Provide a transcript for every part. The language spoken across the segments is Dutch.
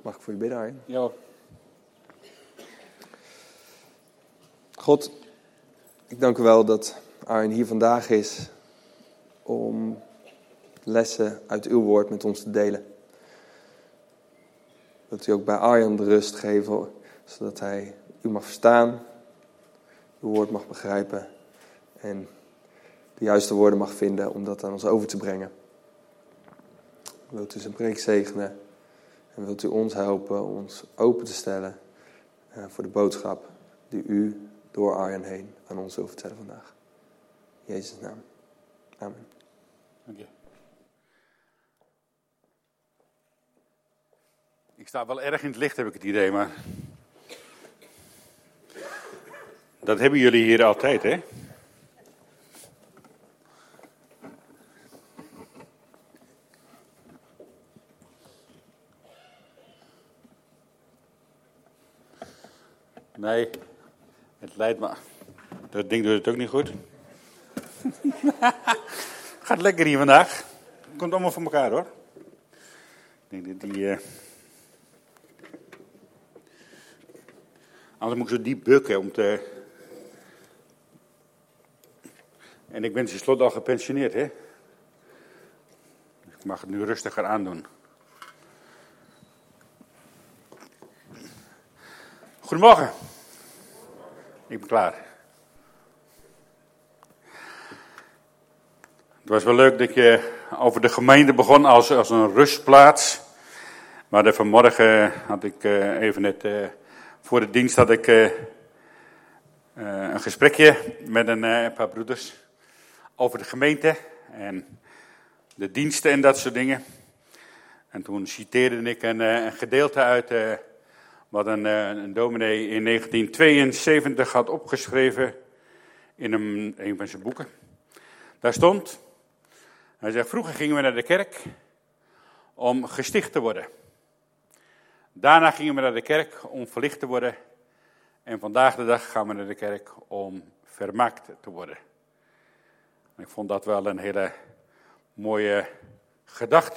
Mag ik voor je bidden, Arjen? Ja. God, ik dank u wel dat Arjen hier vandaag is om lessen uit uw woord met ons te delen. Dat u ook bij Arjen de rust geeft, zodat hij u mag verstaan, uw woord mag begrijpen en de juiste woorden mag vinden om dat aan ons over te brengen. Wilt u zijn preek zegenen en wilt u ons helpen om ons open te stellen voor de boodschap die u door Arjen heen aan ons wil vertellen vandaag. In Jezus' naam. Amen. Dank je. Ik sta wel erg in het licht, heb ik het idee, maar dat hebben jullie hier altijd, hè? Nee, het leidt me. Dat ding doet het ook niet goed. Gaat lekker hier vandaag. Komt allemaal voor elkaar, hoor. Ik denk dat die... Anders moet ik zo diep bukken om te... En ik ben tenslotte al gepensioneerd, hè. Ik mag het nu rustiger aandoen. Goedemorgen. Ik ben klaar. Het was wel leuk dat je over de gemeente begon als een rustplaats. Maar vanmorgen had ik even net voor de dienst had ik een gesprekje met een paar broeders over de gemeente en de diensten en dat soort dingen. En toen citeerde ik een gedeelte uit wat een dominee in 1972 had opgeschreven in een van zijn boeken. Daar stond, hij zegt, vroeger gingen we naar de kerk om gesticht te worden. Daarna gingen we naar de kerk om verlicht te worden. En vandaag de dag gaan we naar de kerk om vermaakt te worden. Ik vond dat wel een hele mooie gedachte.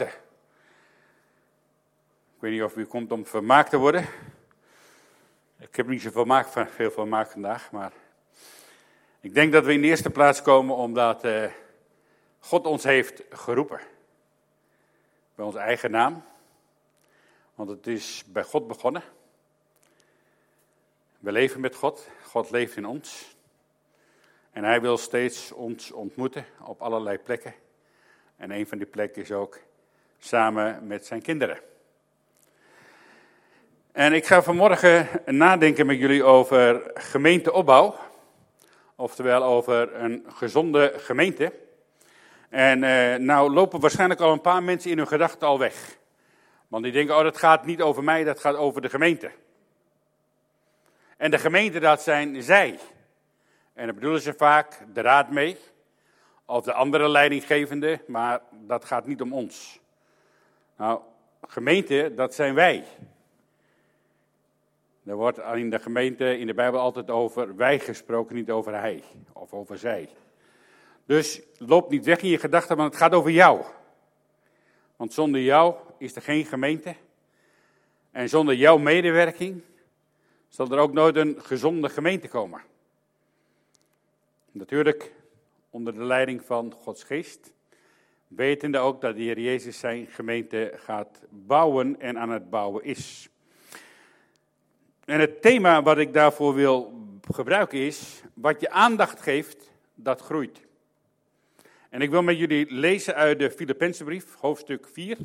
Ik weet niet of u komt om vermaakt te worden. Ik heb niet zoveel veel vermaak vandaag, maar ik denk dat we in de eerste plaats komen omdat God ons heeft geroepen. Bij onze eigen naam. Want het is bij God begonnen. We leven met God. God leeft in ons. En hij wil steeds ons ontmoeten op allerlei plekken. En een van die plekken is ook samen met zijn kinderen. En ik ga vanmorgen nadenken met jullie over gemeenteopbouw. Oftewel over een gezonde gemeente. En nou lopen waarschijnlijk al een paar mensen in hun gedachten al weg. Want die denken, oh dat gaat niet over mij, dat gaat over de gemeente. En de gemeente, dat zijn zij. En daar bedoelen ze vaak de raad mee. Of de andere leidinggevende, maar dat gaat niet om ons. Nou, gemeente, dat zijn wij. Er wordt in de gemeente in de Bijbel altijd over wij gesproken, niet over hij of over zij. Dus loop niet weg in je gedachten, want het gaat over jou. Want zonder jou is er geen gemeente. En zonder jouw medewerking zal er ook nooit een gezonde gemeente komen. Natuurlijk onder de leiding van Gods geest. Wetende ook dat de Heer Jezus zijn gemeente gaat bouwen en aan het bouwen is. En het thema wat ik daarvoor wil gebruiken is, wat je aandacht geeft, dat groeit. En ik wil met jullie lezen uit de Filippenzenbrief, hoofdstuk 4.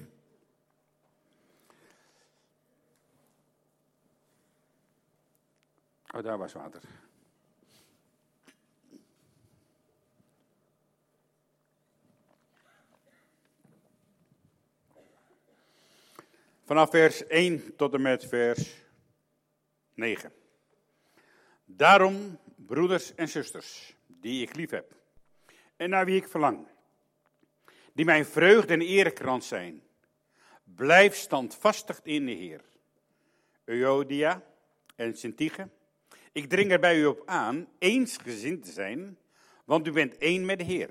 Oh, daar was water. Vanaf vers 1 tot en met vers 9. Daarom, broeders en zusters, die ik lief heb, en naar wie ik verlang, die mijn vreugde en erekrans zijn, blijf standvastig in de Heer. Euodia en Syntyche, ik dring er bij u op aan eensgezind te zijn, want u bent één met de Heer.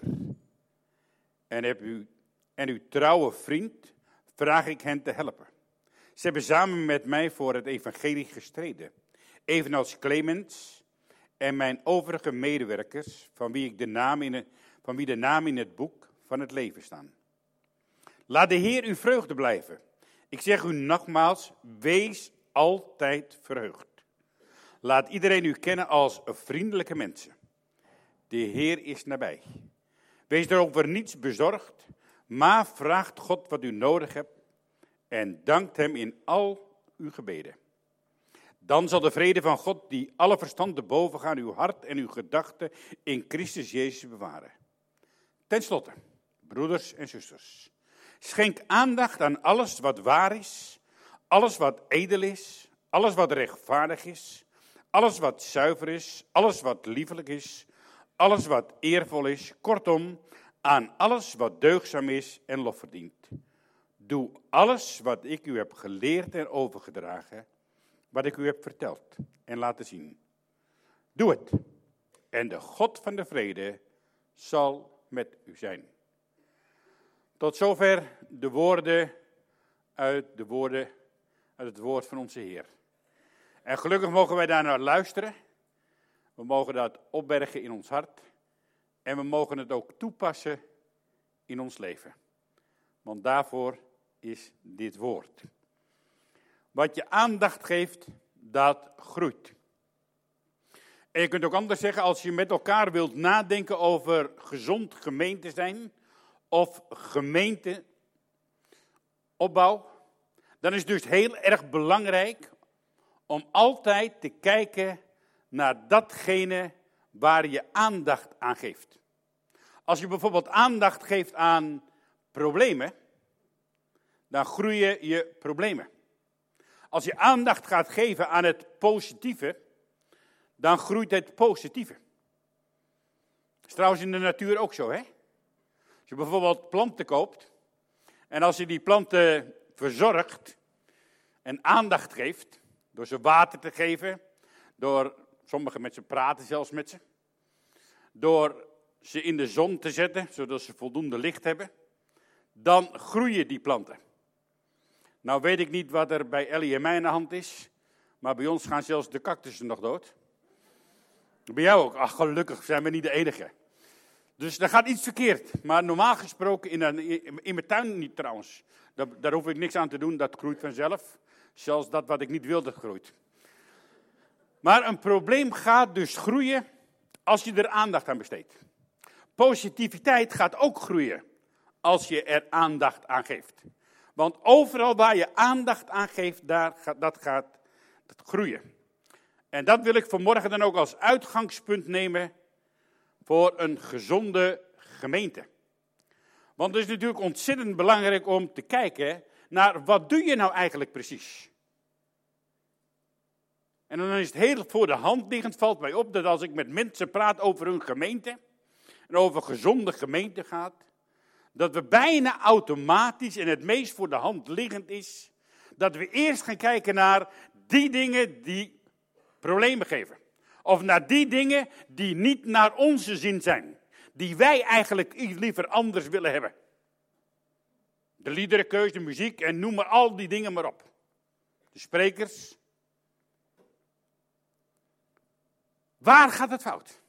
En uw trouwe vriend vraag ik hen te helpen. Ze hebben samen met mij voor het evangelie gestreden. Evenals Clemens en mijn overige medewerkers, van wie de naam in het boek van het leven staan. Laat de Heer uw vreugde blijven. Ik zeg u nogmaals, wees altijd verheugd. Laat iedereen u kennen als vriendelijke mensen. De Heer is nabij. Wees erover niets bezorgd, maar vraagt God wat u nodig hebt en dankt hem in al uw gebeden. Dan zal de vrede van God, die alle verstand te boven gaat, uw hart en uw gedachten in Christus Jezus bewaren. Ten slotte, broeders en zusters, schenk aandacht aan alles wat waar is, alles wat edel is, alles wat rechtvaardig is, alles wat zuiver is, alles wat liefelijk is, alles wat eervol is, kortom, aan alles wat deugdzaam is en lof verdient. Doe alles wat ik u heb geleerd en overgedragen, wat ik u heb verteld en laten zien. Doe het, en de God van de vrede zal met u zijn. Tot zover de woorden uit het woord van onze Heer. En gelukkig mogen wij daar naar luisteren. We mogen dat opbergen in ons hart. En we mogen het ook toepassen in ons leven. Want daarvoor is dit woord. Wat je aandacht geeft, dat groeit. En je kunt ook anders zeggen, als je met elkaar wilt nadenken over gezond gemeente zijn of gemeenteopbouw, dan is het dus heel erg belangrijk om altijd te kijken naar datgene waar je aandacht aan geeft. Als je bijvoorbeeld aandacht geeft aan problemen, dan groeien je problemen. Als je aandacht gaat geven aan het positieve, dan groeit het positieve. Dat is trouwens in de natuur ook zo, hè? Als je bijvoorbeeld planten koopt, en als je die planten verzorgt en aandacht geeft, door ze water te geven, door sommigen met ze praten zelfs met ze, door ze in de zon te zetten, zodat ze voldoende licht hebben, dan groeien die planten. Nou weet ik niet wat er bij Ellie en mij aan de hand is, maar bij ons gaan zelfs de cactussen nog dood. Bij jou ook. Ach, gelukkig zijn we niet de enige. Dus er gaat iets verkeerd. Maar normaal gesproken, in mijn tuin niet trouwens. Daar hoef ik niks aan te doen, dat groeit vanzelf. Zelfs dat wat ik niet wil, dat groeit. Maar een probleem gaat dus groeien als je er aandacht aan besteedt. Positiviteit gaat ook groeien als je er aandacht aan geeft. Want overal waar je aandacht aan geeft, dat gaat groeien. En dat wil ik vanmorgen dan ook als uitgangspunt nemen voor een gezonde gemeente. Want het is natuurlijk ontzettend belangrijk om te kijken naar wat doe je nou eigenlijk precies. En dan is het heel voor de hand liggend, valt mij op dat als ik met mensen praat over hun gemeente en over gezonde gemeente gaat, dat we bijna automatisch en het meest voor de hand liggend is, dat we eerst gaan kijken naar die dingen die problemen geven. Of naar die dingen die niet naar onze zin zijn. Die wij eigenlijk iets liever anders willen hebben. De liederenkeuze, de muziek en noem maar al die dingen maar op. De sprekers. Waar gaat het fout?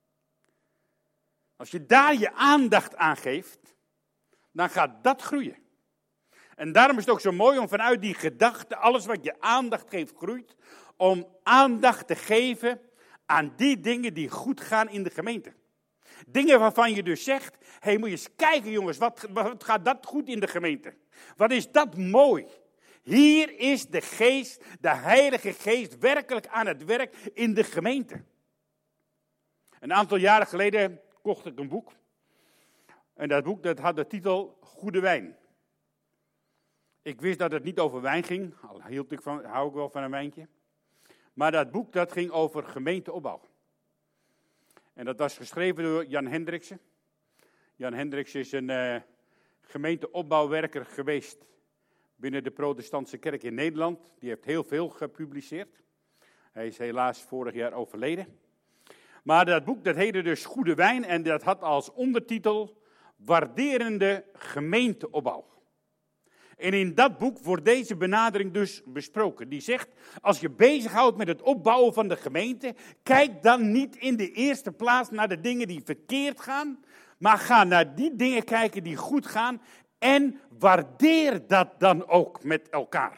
Als je daar je aandacht aan geeft, dan gaat dat groeien. En daarom is het ook zo mooi om vanuit die gedachte, alles wat je aandacht geeft groeit, om aandacht te geven aan die dingen die goed gaan in de gemeente. Dingen waarvan je dus zegt, hey, moet je eens kijken jongens, wat gaat dat goed in de gemeente? Wat is dat mooi? Hier is de geest, de Heilige Geest werkelijk aan het werk in de gemeente. Een aantal jaren geleden kocht ik een boek. En dat boek dat had de titel Goede Wijn. Ik wist dat het niet over wijn ging, al hou ik wel van een wijntje. Maar dat boek dat ging over gemeenteopbouw. En dat was geschreven door Jan Hendriksen. Jan Hendriksen is een gemeenteopbouwwerker geweest binnen de protestantse kerk in Nederland. Die heeft heel veel gepubliceerd. Hij is helaas vorig jaar overleden. Maar dat boek dat heette dus Goede Wijn en dat had als ondertitel Waarderende gemeenteopbouw. En in dat boek wordt deze benadering dus besproken. Die zegt, als je bezighoudt met het opbouwen van de gemeente, kijk dan niet in de eerste plaats naar de dingen die verkeerd gaan, maar ga naar die dingen kijken die goed gaan en waardeer dat dan ook met elkaar.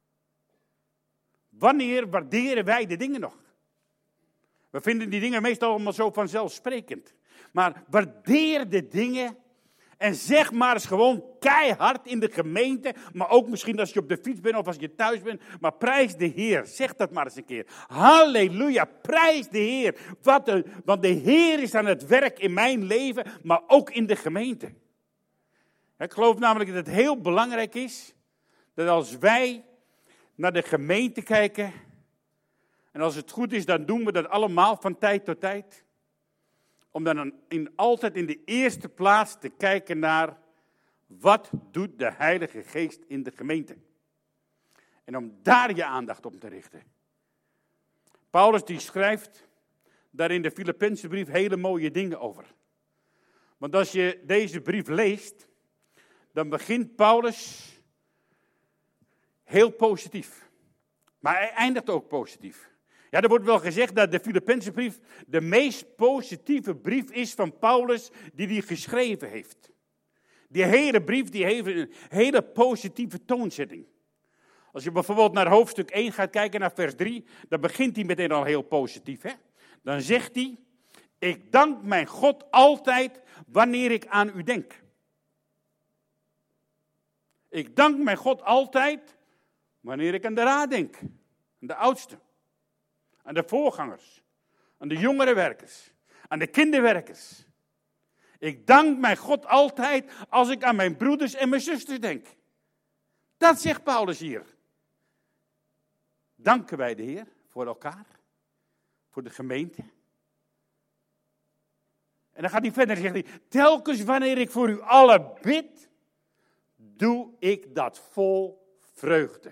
Wanneer waarderen wij de dingen nog? We vinden die dingen meestal allemaal zo vanzelfsprekend. Maar waardeer de dingen en zeg maar eens gewoon keihard in de gemeente, maar ook misschien als je op de fiets bent of als je thuis bent, maar prijs de Heer. Zeg dat maar eens een keer. Halleluja, prijs de Heer. Want de Heer is aan het werk in mijn leven, maar ook in de gemeente. Ik geloof namelijk dat het heel belangrijk is, dat als wij naar de gemeente kijken, en als het goed is, dan doen we dat allemaal van tijd tot tijd, om dan altijd in de eerste plaats te kijken naar, wat doet de Heilige Geest in de gemeente? En om daar je aandacht op te richten. Paulus die schrijft daar in de Filippenzenbrief hele mooie dingen over. Want als je deze brief leest, dan begint Paulus heel positief. Maar hij eindigt ook positief. Ja, er wordt wel gezegd dat de Filippenzenbrief de meest positieve brief is van Paulus die hij geschreven heeft. Die hele brief die heeft een hele positieve toonzetting. Als je bijvoorbeeld naar hoofdstuk 1 gaat kijken, naar vers 3, dan begint hij meteen al heel positief. Hè? Dan zegt hij, ik dank mijn God altijd wanneer ik aan u denk. Ik dank mijn God altijd wanneer ik aan de raad denk. Aan de oudsten. Aan de voorgangers. Aan de jongere werkers. Aan de kinderwerkers. Ik dank mijn God altijd als ik aan mijn broeders en mijn zusters denk. Dat zegt Paulus hier. Danken wij de Heer voor elkaar. Voor de gemeente. En dan gaat hij verder en zegt hij, telkens wanneer ik voor u allen bid, doe ik dat vol vreugde.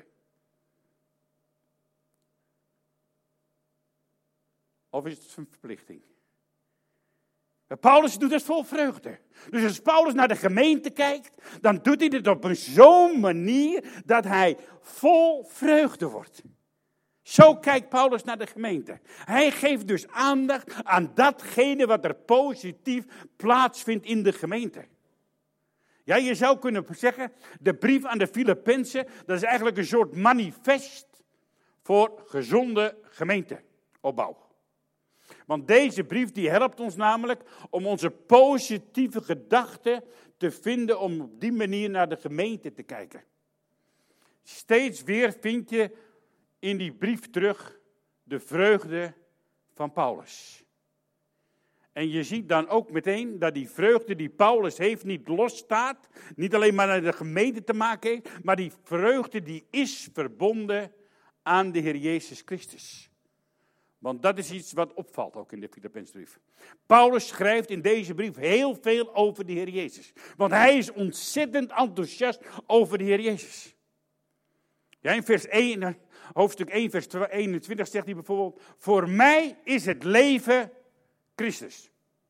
Of is het een verplichting? Paulus doet het vol vreugde. Dus als Paulus naar de gemeente kijkt, dan doet hij dit op zo'n manier dat hij vol vreugde wordt. Zo kijkt Paulus naar de gemeente. Hij geeft dus aandacht aan datgene wat er positief plaatsvindt in de gemeente. Ja, je zou kunnen zeggen, de brief aan de Filippenzen, dat is eigenlijk een soort manifest voor gezonde gemeenteopbouw. Want deze brief die helpt ons namelijk om onze positieve gedachten te vinden om op die manier naar de gemeente te kijken. Steeds weer vind je in die brief terug de vreugde van Paulus. En je ziet dan ook meteen dat die vreugde die Paulus heeft niet losstaat, niet alleen maar naar de gemeente te maken heeft, maar die vreugde die is verbonden aan de Heer Jezus Christus. Want dat is iets wat opvalt ook in de Filippenzenbrief. Paulus schrijft in deze brief heel veel over de Heer Jezus. Want hij is ontzettend enthousiast over de Heer Jezus. Ja, in vers 1, hoofdstuk 1, vers 21 zegt hij bijvoorbeeld, voor mij is het leven Christus.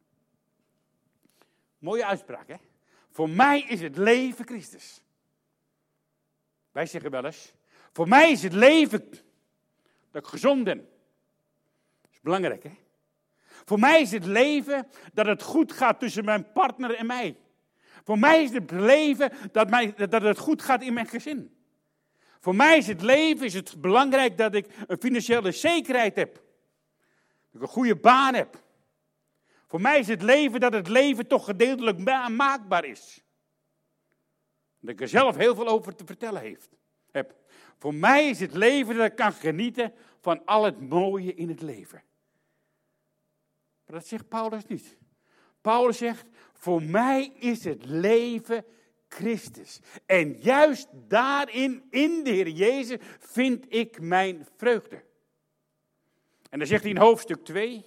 Mooie uitspraak, hè? Voor mij is het leven Christus. Wij zeggen wel eens, voor mij is het leven dat ik gezond ben. Belangrijk, hè? Voor mij is het leven dat het goed gaat tussen mijn partner en mij. Voor mij is het leven dat het goed gaat in mijn gezin. Voor mij is het belangrijk dat ik een financiële zekerheid heb. Dat ik een goede baan heb. Voor mij is het leven dat het leven toch gedeeltelijk maakbaar is. Dat ik er zelf heel veel over te vertellen heb. Voor mij is het leven dat ik kan genieten van al het mooie in het leven. Maar dat zegt Paulus niet. Paulus zegt, voor mij is het leven Christus. En juist daarin, in de Heer Jezus, vind ik mijn vreugde. En dan zegt hij in hoofdstuk 2.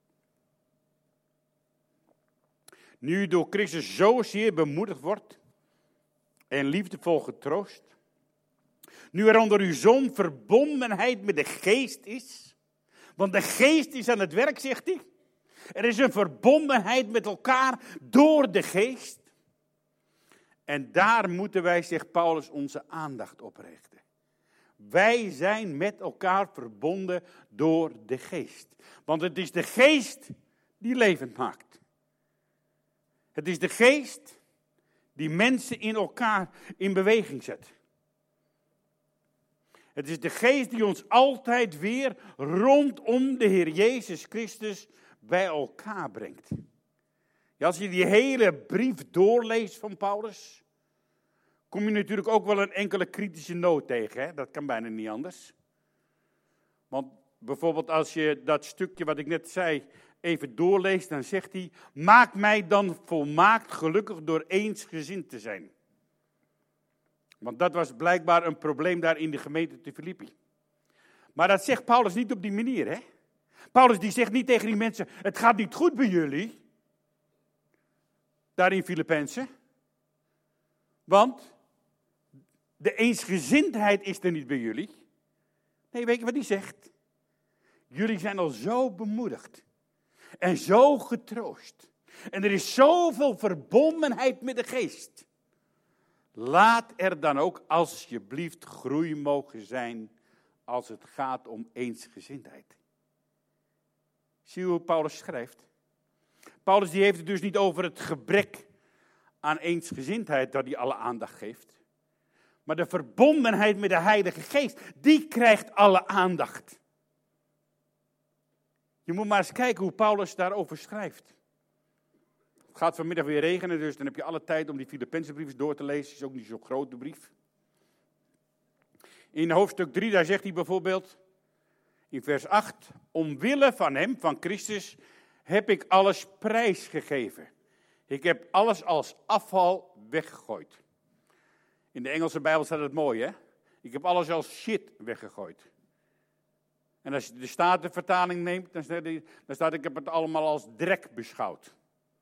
Nu u door Christus zozeer bemoedigd wordt en liefdevol getroost. Nu er onder uw zoon verbondenheid met de geest is. Want de geest is aan het werk, zegt hij. Er is een verbondenheid met elkaar door de geest. En daar moeten wij, zegt Paulus, onze aandacht op richten. Wij zijn met elkaar verbonden door de geest. Want het is de geest die levend maakt. Het is de geest die mensen in elkaar in beweging zet. Het is de geest die ons altijd weer rondom de Heer Jezus Christus bij elkaar brengt. Ja, als je die hele brief doorleest van Paulus, kom je natuurlijk ook wel een enkele kritische noot tegen. Hè? Dat kan bijna niet anders. Want bijvoorbeeld als je dat stukje wat ik net zei even doorleest, dan zegt hij: maak mij dan volmaakt gelukkig door eensgezind te zijn. Want dat was blijkbaar een probleem daar in de gemeente te Filippi. Maar dat zegt Paulus niet op die manier, hè? Paulus die zegt niet tegen die mensen: het gaat niet goed bij jullie. Daar in Filippenzen. Want de eensgezindheid is er niet bij jullie. Nee, weet je wat hij zegt? Jullie zijn al zo bemoedigd. En zo getroost. En er is zoveel verbondenheid met de geest. Laat er dan ook alsjeblieft groei mogen zijn als het gaat om eensgezindheid. Zie je hoe Paulus schrijft? Paulus die heeft het dus niet over het gebrek aan eensgezindheid dat hij alle aandacht geeft. Maar de verbondenheid met de Heilige Geest, die krijgt alle aandacht. Je moet maar eens kijken hoe Paulus daarover schrijft. Het gaat vanmiddag weer regenen, dus dan heb je alle tijd om die Filippenzenbrief door te lezen. Het is ook niet zo'n grote brief. In hoofdstuk 3, daar zegt hij bijvoorbeeld, in vers 8, omwille van hem, van Christus, heb ik alles prijsgegeven. Ik heb alles als afval weggegooid. In de Engelse Bijbel staat het mooi, hè? Ik heb alles als shit weggegooid. En als je de Statenvertaling neemt, dan staat ik heb het allemaal als drek beschouwd.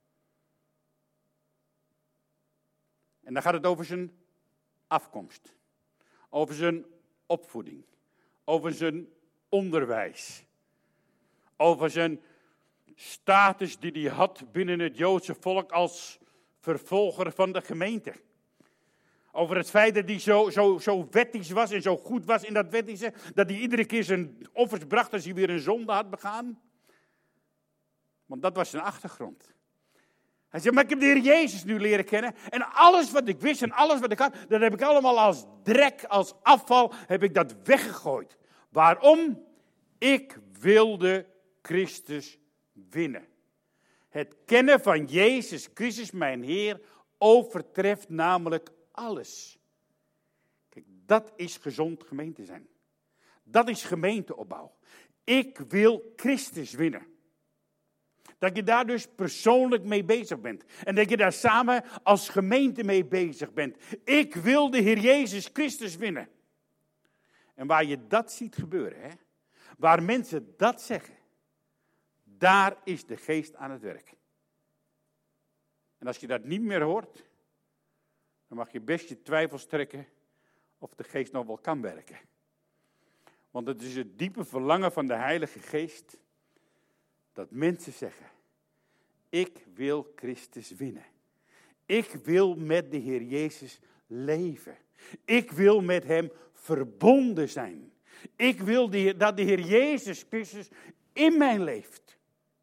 En dan gaat het over zijn afkomst. Over zijn opvoeding. Over zijn onderwijs. Over zijn status die hij had binnen het Joodse volk als vervolger van de gemeente. Over het feit dat hij zo wettisch was en zo goed was in dat wettische, dat hij iedere keer zijn offers bracht als hij weer een zonde had begaan. Want dat was zijn achtergrond. Hij zei, maar ik heb de Heer Jezus nu leren kennen en alles wat ik wist en alles wat ik had, dat heb ik allemaal als drek, als afval, heb ik dat weggegooid. Waarom? Ik wilde Christus winnen. Het kennen van Jezus Christus, mijn Heer, overtreft namelijk alles. Kijk, dat is gezond gemeente zijn. Dat is gemeenteopbouw. Ik wil Christus winnen. Dat je daar dus persoonlijk mee bezig bent. En dat je daar samen als gemeente mee bezig bent. Ik wil de Heer Jezus Christus winnen. En waar je dat ziet gebeuren, hè, waar mensen dat zeggen, daar is de geest aan het werk. En als je dat niet meer hoort, dan mag je best je twijfels trekken of de geest nog wel kan werken. Want het is het diepe verlangen van de Heilige Geest dat mensen zeggen, ik wil Christus winnen. Ik wil met de Heer Jezus leven. Ik wil met hem verbonden zijn. Ik wil dat de Heer Jezus Christus in mij leeft.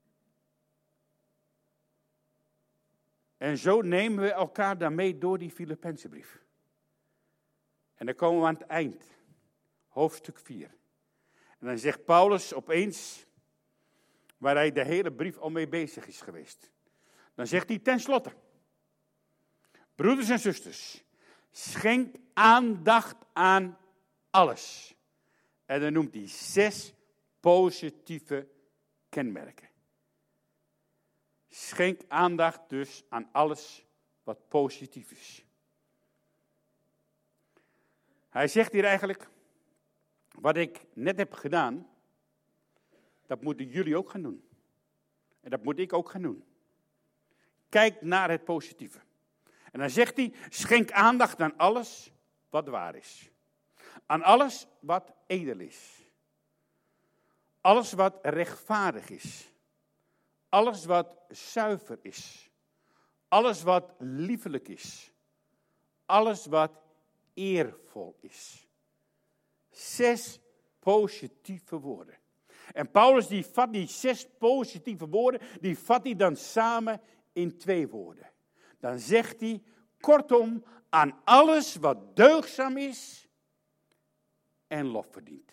En zo nemen we elkaar daarmee door die Filippenzenbrief. En dan komen we aan het eind, hoofdstuk 4. En dan zegt Paulus opeens, waar hij de hele brief al mee bezig is geweest. Dan zegt hij tenslotte, broeders en zusters, schenk aandacht aan alles. En dan noemt hij 6 positieve kenmerken. Schenk aandacht dus aan alles wat positief is. Hij zegt hier eigenlijk, wat ik net heb gedaan, dat moeten jullie ook gaan doen. En dat moet ik ook gaan doen. Kijk naar het positieve. En dan zegt hij, schenk aandacht aan alles wat waar is. Aan alles wat edel is. Alles wat rechtvaardig is. Alles wat zuiver is. Alles wat liefelijk is. alles wat eervol is. 6 positieve woorden. En Paulus die vat die 6 positieve woorden, die vat hij dan samen in 2 woorden. Dan zegt hij, kortom, aan alles wat deugdzaam is en lof verdient.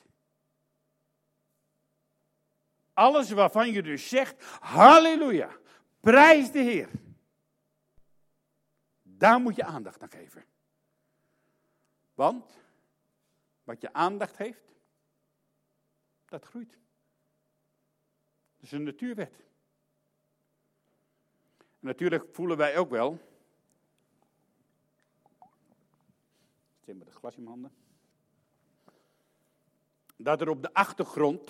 Alles waarvan je dus zegt, halleluja, prijs de Heer. Daar moet je aandacht aan geven. Want wat je aandacht heeft, dat groeit. Dat is een natuurwet. En natuurlijk voelen wij ook wel. Ik zit met het glas in mijn handen. Dat er op de achtergrond.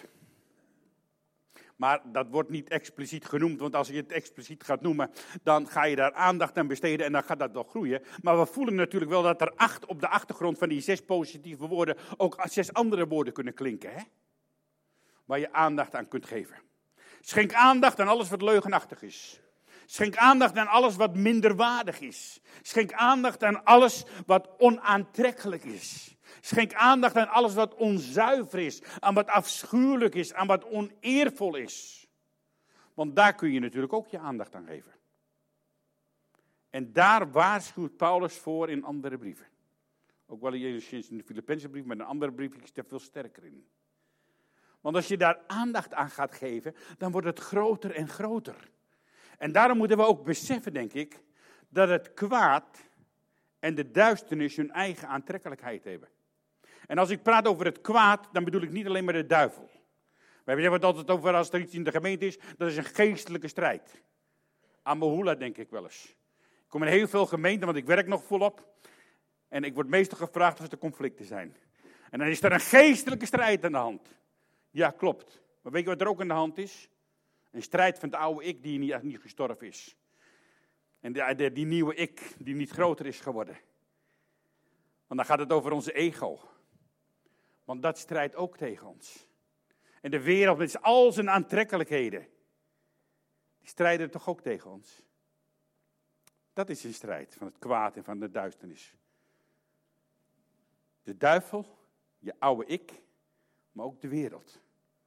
Maar dat wordt niet expliciet genoemd, want als je het expliciet gaat noemen, dan ga je daar aandacht aan besteden en dan gaat dat wel groeien. Maar we voelen natuurlijk wel dat er op de achtergrond van die 6 positieve woorden ook 6 andere woorden kunnen klinken. Hè? Waar je aandacht aan kunt geven. Schenk aandacht aan alles wat leugenachtig is. Schenk aandacht aan alles wat minderwaardig is. Schenk aandacht aan alles wat onaantrekkelijk is. Schenk aandacht aan alles wat onzuiver is, aan wat afschuwelijk is, aan wat oneervol is. Want daar kun je natuurlijk ook je aandacht aan geven. En daar waarschuwt Paulus voor in andere brieven. Ook wel in de Filippense brief, maar in een andere brief is er veel sterker in. Want als je daar aandacht aan gaat geven, dan wordt het groter en groter. En daarom moeten we ook beseffen, denk ik, dat het kwaad en de duisternis hun eigen aantrekkelijkheid hebben. En als ik praat over het kwaad, dan bedoel ik niet alleen maar de duivel. We hebben het altijd over, als er iets in de gemeente is, dat is een geestelijke strijd. Amahula denk ik wel eens. Ik kom in heel veel gemeenten, want ik werk nog volop. En ik word meestal gevraagd of er conflicten zijn. En dan is er een geestelijke strijd aan de hand. Ja, klopt. Maar weet je wat er ook aan de hand is? Een strijd van het oude ik die niet gestorven is. En die nieuwe ik die niet groter is geworden. Want dan gaat het over onze ego. Want dat strijdt ook tegen ons. En de wereld met al zijn aantrekkelijkheden. Die strijden toch ook tegen ons. Dat is een strijd van het kwaad en van de duisternis. De duivel, je oude ik, maar ook de wereld.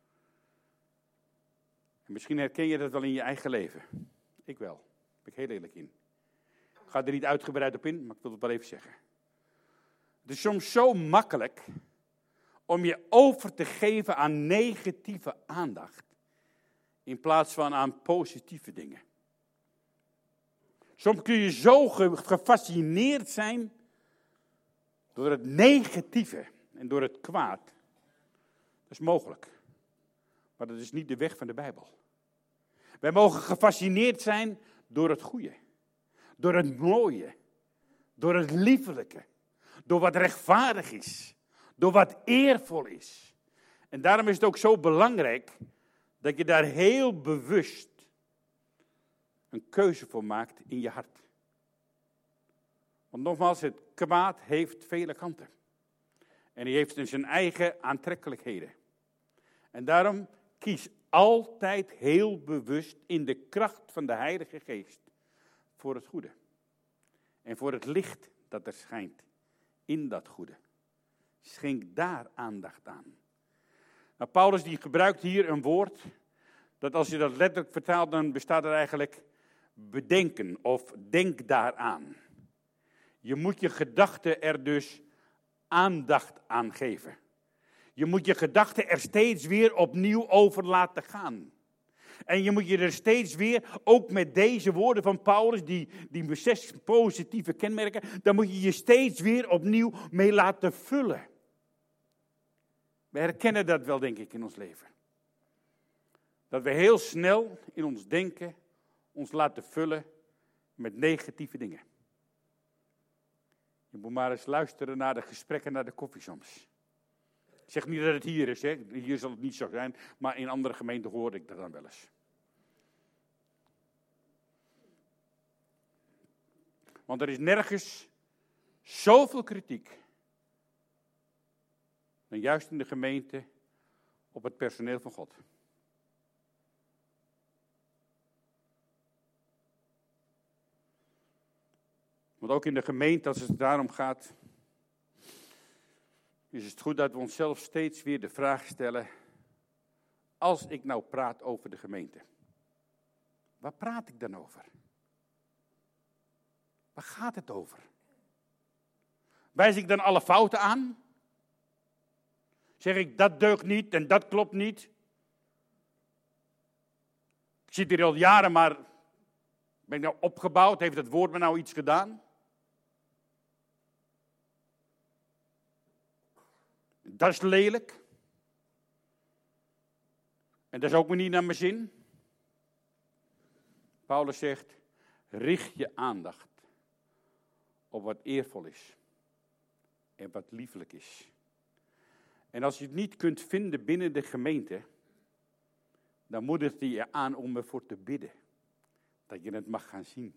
En misschien herken je dat wel in je eigen leven. Ik wel. Daar ben ik heel eerlijk in. Ik ga er niet uitgebreid op in, maar ik wil het wel even zeggen. Het is soms zo makkelijk om je over te geven aan negatieve aandacht. In plaats van aan positieve dingen. Soms kun je zo gefascineerd zijn door het negatieve en door het kwaad. Dat is mogelijk. Maar dat is niet de weg van de Bijbel. Wij mogen gefascineerd zijn door het goede. Door het mooie. Door het liefelijke. Door wat rechtvaardig is. Door wat eervol is. En daarom is het ook zo belangrijk dat je daar heel bewust een keuze voor maakt in je hart. Want nogmaals, het kwaad heeft vele kanten. En hij heeft zijn eigen aantrekkelijkheden. En daarom kies altijd heel bewust in de kracht van de Heilige Geest voor het goede. En voor het licht dat er schijnt in dat goede. Schenk daar aandacht aan. Nou, Paulus die gebruikt hier een woord, dat als je dat letterlijk vertaalt, dan bestaat er eigenlijk bedenken of denk daaraan. Je moet je gedachten er dus aandacht aan geven. Je moet je gedachten er steeds weer opnieuw over laten gaan. En je moet je er steeds weer, ook met deze woorden van Paulus, die 6 positieve kenmerken, dan moet je je steeds weer opnieuw mee laten vullen. We herkennen dat wel, denk ik, in ons leven. Dat we heel snel in ons denken ons laten vullen met negatieve dingen. Je moet maar eens luisteren naar de gesprekken naar de koffie soms. Ik zeg niet dat het hier is, hè. Hier zal het niet zo zijn, maar in andere gemeenten hoor ik dat dan wel eens. Want er is nergens zoveel kritiek dan juist in de gemeente op het personeel van God. Want Want ook in de gemeente, als het daarom gaat, is het goed dat we onszelf steeds weer de vraag stellen, als ik nou praat over de gemeente, waar praat ik dan over? Waar gaat het over? Wijs ik dan alle fouten aan? Zeg ik, dat deugt niet en dat klopt niet? Ik zit hier al jaren, maar ben ik nou opgebouwd? Heeft het woord me nou iets gedaan? Dat is lelijk. En dat is ook maar niet naar mijn zin. Paulus zegt, richt je aandacht op wat eervol is en wat liefelijk is. En als je het niet kunt vinden binnen de gemeente, dan moedigt hij je aan om ervoor te bidden. Dat je het mag gaan zien.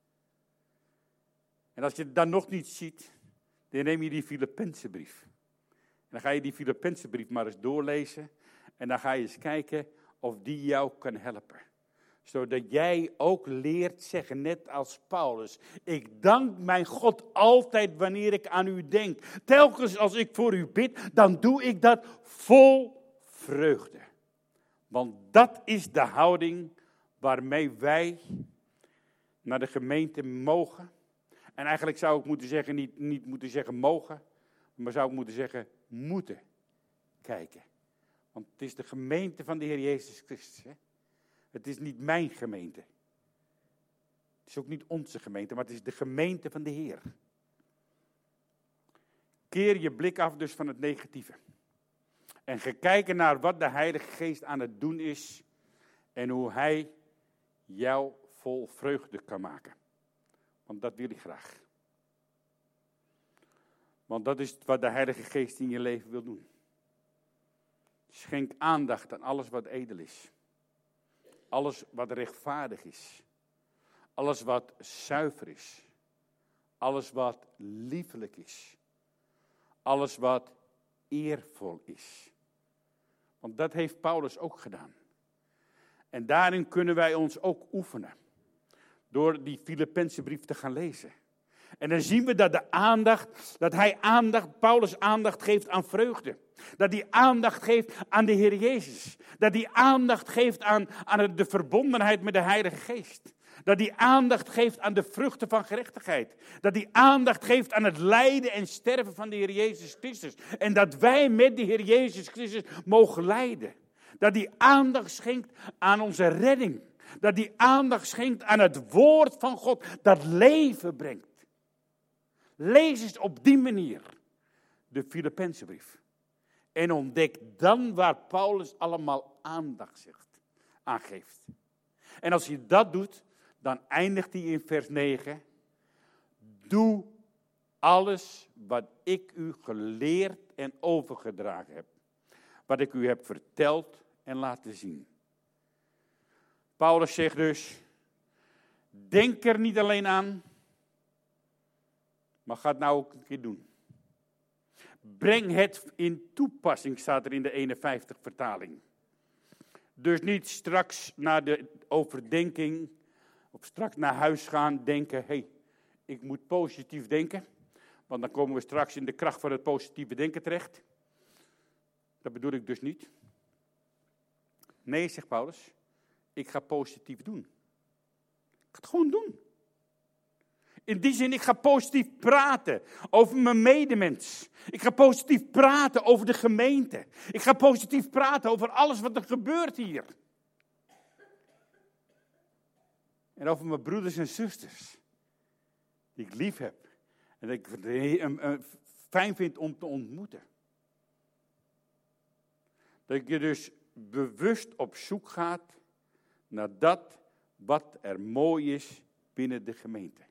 En als je het dan nog niet ziet, dan neem je die Filippenzenbrief. En dan ga je die Filippenzenbrief maar eens doorlezen. En dan ga je eens kijken of die jou kan helpen. Zodat jij ook leert zeggen, net als Paulus. Ik dank mijn God altijd wanneer ik aan u denk. Telkens als ik voor u bid, dan doe ik dat vol vreugde. Want dat is de houding waarmee wij naar de gemeente mogen. En eigenlijk zou ik moeten zeggen, niet moeten zeggen mogen, maar zou ik moeten zeggen moeten kijken. Want het is de gemeente van de Heer Jezus Christus. Hè? Het is niet mijn gemeente. Het is ook niet onze gemeente, maar het is de gemeente van de Heer. Keer je blik af dus van het negatieve. En ga kijken naar wat de Heilige Geest aan het doen is. En hoe Hij jou vol vreugde kan maken. Want dat wil hij graag. Want dat is wat de Heilige Geest in je leven wil doen. Schenk aandacht aan alles wat edel is. Alles wat rechtvaardig is. Alles wat zuiver is. Alles wat liefelijk is. Alles wat eervol is. Want dat heeft Paulus ook gedaan. En daarin kunnen wij ons ook oefenen. Door die Filippenzenbrief te gaan lezen. En dan zien we dat Paulus aandacht geeft aan vreugde. Dat hij aandacht geeft aan de Heer Jezus. Dat hij aandacht geeft aan de verbondenheid met de Heilige Geest. Dat hij aandacht geeft aan de vruchten van gerechtigheid. Dat hij aandacht geeft aan het lijden en sterven van de Heer Jezus Christus. En dat wij met de Heer Jezus Christus mogen lijden. Dat hij aandacht schenkt aan onze redding. Dat hij aandacht schenkt aan het woord van God dat leven brengt. Lees eens op die manier de Filippenzenbrief. En ontdek dan waar Paulus allemaal aandacht aan geeft. En als je dat doet, dan eindigt hij in vers 9. Doe alles wat ik u geleerd en overgedragen heb. Wat ik u heb verteld en laten zien. Paulus zegt dus, denk er niet alleen aan, maar ga het nou ook een keer doen. Breng het in toepassing, staat er in de 51 vertaling. Dus niet straks na de overdenking, of straks naar huis gaan denken, ik moet positief denken. Want dan komen we straks in de kracht van het positieve denken terecht. Dat bedoel ik dus niet. Nee, zegt Paulus, ik ga positief doen. Ik ga het gewoon doen. In die zin, ik ga positief praten over mijn medemens. Ik ga positief praten over de gemeente. Ik ga positief praten over alles wat er gebeurt hier. En over mijn broeders en zusters. Die ik lief heb. En dat ik fijn vind om te ontmoeten. Dat je dus bewust op zoek gaat naar dat wat er mooi is binnen de gemeente.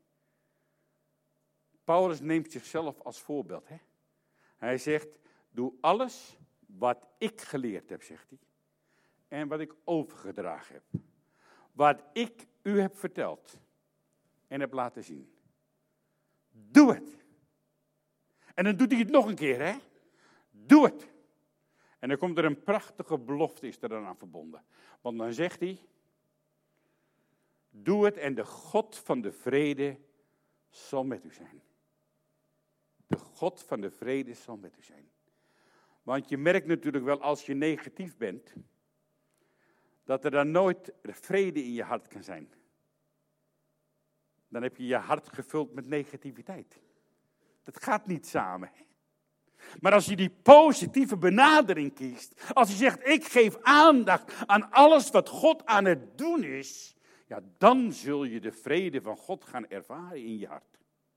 Paulus neemt zichzelf als voorbeeld. Hè? Hij zegt, doe alles wat ik geleerd heb, zegt hij. En wat ik overgedragen heb. Wat ik u heb verteld en heb laten zien. Doe het. En dan doet hij het nog een keer, hè. Doe het. En dan komt er een prachtige belofte, is er dan aan verbonden. Want dan zegt hij, doe het en de God van de vrede zal met u zijn. De God van de vrede zal met u zijn. Want je merkt natuurlijk wel als je negatief bent, dat er dan nooit vrede in je hart kan zijn. Dan heb je je hart gevuld met negativiteit. Dat gaat niet samen. Hè? Maar als je die positieve benadering kiest, als je zegt, ik geef aandacht aan alles wat God aan het doen is, ja, dan zul je de vrede van God gaan ervaren in je hart.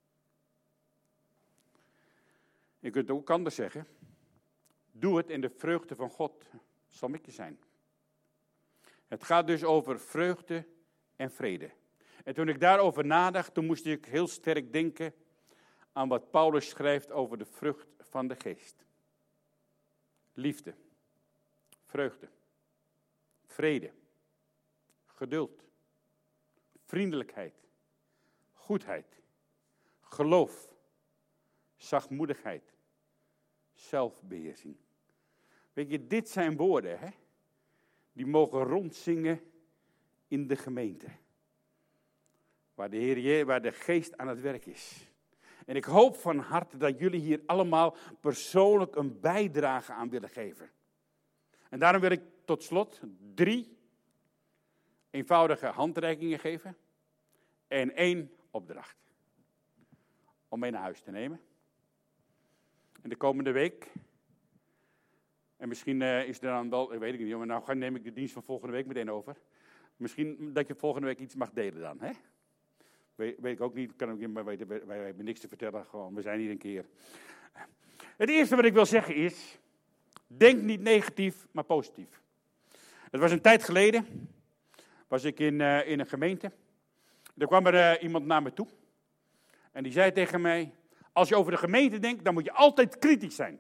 Je kunt het ook anders zeggen. Doe het en de vreugde van God zal met je zijn. Het gaat dus over vreugde en vrede. En toen ik daarover nadacht, toen moest ik heel sterk denken aan wat Paulus schrijft over de vrucht van de geest. Liefde, vreugde, vrede, geduld, vriendelijkheid, goedheid, geloof, zachtmoedigheid, zelfbeheersing. Weet je, dit zijn woorden, hè? Die mogen rondzingen in de gemeente. Waar de geest aan het werk is. En ik hoop van harte dat jullie hier allemaal persoonlijk een bijdrage aan willen geven. En daarom wil ik tot slot 3 eenvoudige handreikingen geven. En 1 opdracht. Om mee naar huis te nemen. En de komende week. En misschien is er dan wel, weet ik niet, maar nou neem ik de dienst van volgende week meteen over. Misschien dat je volgende week iets mag delen dan, hè? Weet ik ook niet, kan ook niet, maar wij hebben niks te vertellen, gewoon, we zijn hier een keer. Het eerste wat ik wil zeggen is, denk niet negatief, maar positief. Het was een tijd geleden, was ik in een gemeente. Er kwam er iemand naar me toe. En die zei tegen mij, als je over de gemeente denkt, dan moet je altijd kritisch zijn.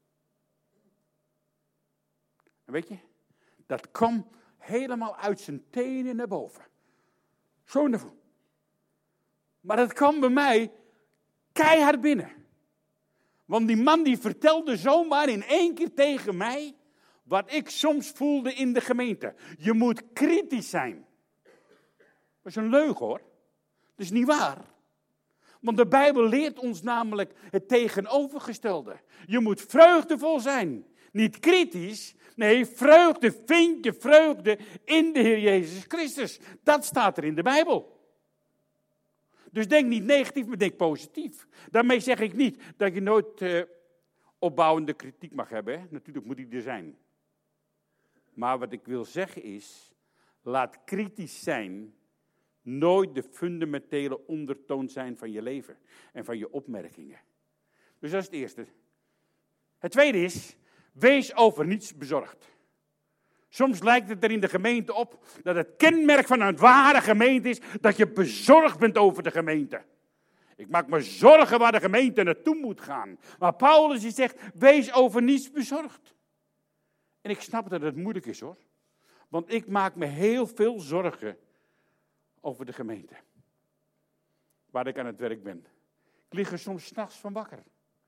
En weet je, dat kwam helemaal uit zijn tenen naar boven. Zo naar voren. Maar dat kwam bij mij keihard binnen. Want die man die vertelde zomaar in 1 keer tegen mij wat ik soms voelde in de gemeente. Je moet kritisch zijn. Dat is een leugen hoor. Dat is niet waar. Want de Bijbel leert ons namelijk het tegenovergestelde. Je moet vreugdevol zijn. Niet kritisch. Nee, vreugde. Vind je vreugde in de Heer Jezus Christus. Dat staat er in de Bijbel. Dus denk niet negatief, maar denk positief. Daarmee zeg ik niet dat je nooit opbouwende kritiek mag hebben. Hè? Natuurlijk moet die er zijn. Maar wat ik wil zeggen is, laat kritisch zijn nooit de fundamentele ondertoon zijn van je leven en van je opmerkingen. Dus dat is het eerste. Het tweede is, wees over niets bezorgd. Soms lijkt het er in de gemeente op dat het kenmerk van een ware gemeente is dat je bezorgd bent over de gemeente. Ik maak me zorgen waar de gemeente naartoe moet gaan. Maar Paulus die zegt, wees over niets bezorgd. En ik snap dat het moeilijk is hoor. Want ik maak me heel veel zorgen over de gemeente. Waar ik aan het werk ben. Ik lig er soms 's nachts van wakker.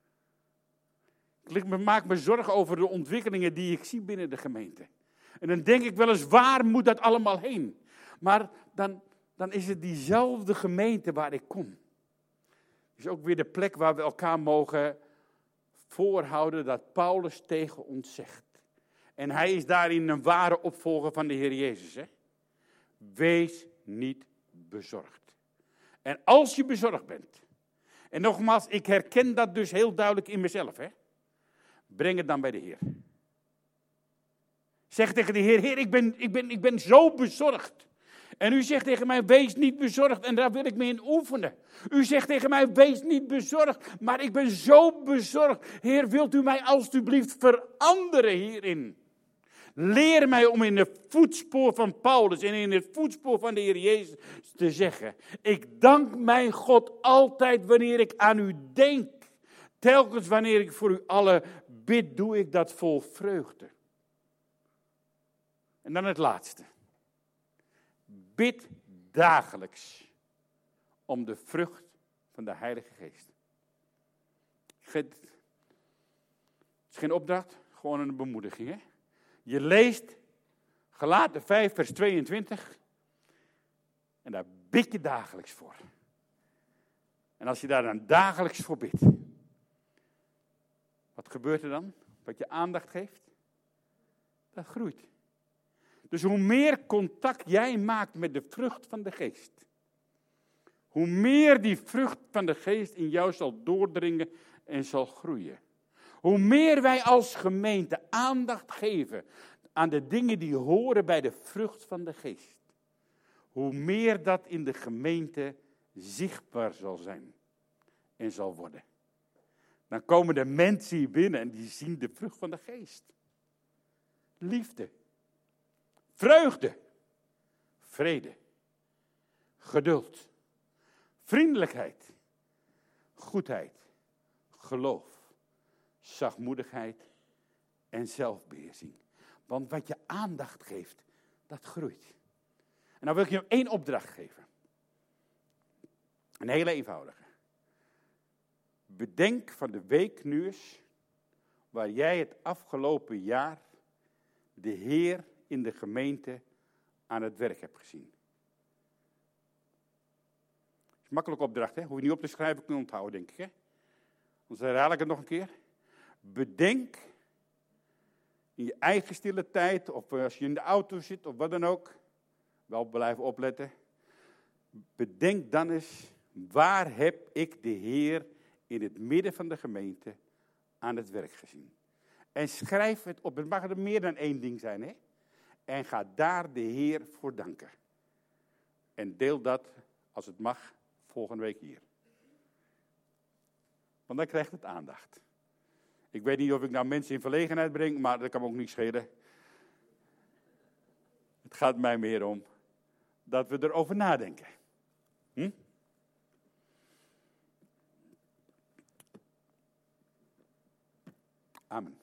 Ik maak me zorgen over de ontwikkelingen die ik zie binnen de gemeente. En dan denk ik wel eens, waar moet dat allemaal heen? Maar dan is het diezelfde gemeente waar ik kom. Het is ook weer de plek waar we elkaar mogen voorhouden dat Paulus tegen ons zegt. En hij is daarin een ware opvolger van de Heer Jezus. Hè? Wees niet bezorgd. En als je bezorgd bent, en nogmaals, ik herken dat dus heel duidelijk in mezelf. Hè? Breng het dan bij de Heer. Zeg tegen de Heer, Heer, ik ben zo bezorgd. En u zegt tegen mij, wees niet bezorgd. En daar wil ik mee in oefenen. U zegt tegen mij, wees niet bezorgd. Maar ik ben zo bezorgd. Heer, wilt u mij alstublieft veranderen hierin? Leer mij om in het voetspoor van Paulus en in het voetspoor van de Heer Jezus te zeggen. Ik dank mijn God altijd wanneer ik aan u denk. Telkens wanneer ik voor u allen bid, doe ik dat vol vreugde. En dan het laatste. Bid dagelijks om de vrucht van de Heilige Geest. Het is geen opdracht, gewoon een bemoediging. Hè? Je leest Galaten 5 vers 22 en daar bid je dagelijks voor. En als je daar dan dagelijks voor bidt, wat gebeurt er dan? Wat je aandacht geeft, dat groeit. Dus hoe meer contact jij maakt met de vrucht van de geest, hoe meer die vrucht van de geest in jou zal doordringen en zal groeien. Hoe meer wij als gemeente aandacht geven aan de dingen die horen bij de vrucht van de geest, hoe meer dat in de gemeente zichtbaar zal zijn en zal worden. Dan komen de mensen hier binnen en die zien de vrucht van de geest. Liefde, vreugde, vrede, geduld, vriendelijkheid, goedheid, geloof, zachtmoedigheid en zelfbeheersing. Want wat je aandacht geeft, dat groeit. En dan wil ik je 1 opdracht geven. Een hele eenvoudige. Bedenk van de week nu eens waar jij het afgelopen jaar de Heer in de gemeente aan het werk hebt gezien. Dat is een makkelijke opdracht, hè? Hoef je niet op te schrijven, kun je onthouden, denk ik. Hè? Anders herhaal ik het nog een keer. Bedenk in je eigen stille tijd, of als je in de auto zit, of wat dan ook, wel blijven opletten. Bedenk dan eens, waar heb ik de Heer in het midden van de gemeente aan het werk gezien? En schrijf het op, het mag er meer dan 1 ding zijn, hè? En ga daar de Heer voor danken. En deel dat, als het mag, volgende week hier. Want dan krijgt het aandacht. Ik weet niet of ik nou mensen in verlegenheid breng, maar dat kan me ook niet schelen. Het gaat mij meer om dat we erover nadenken. Amen.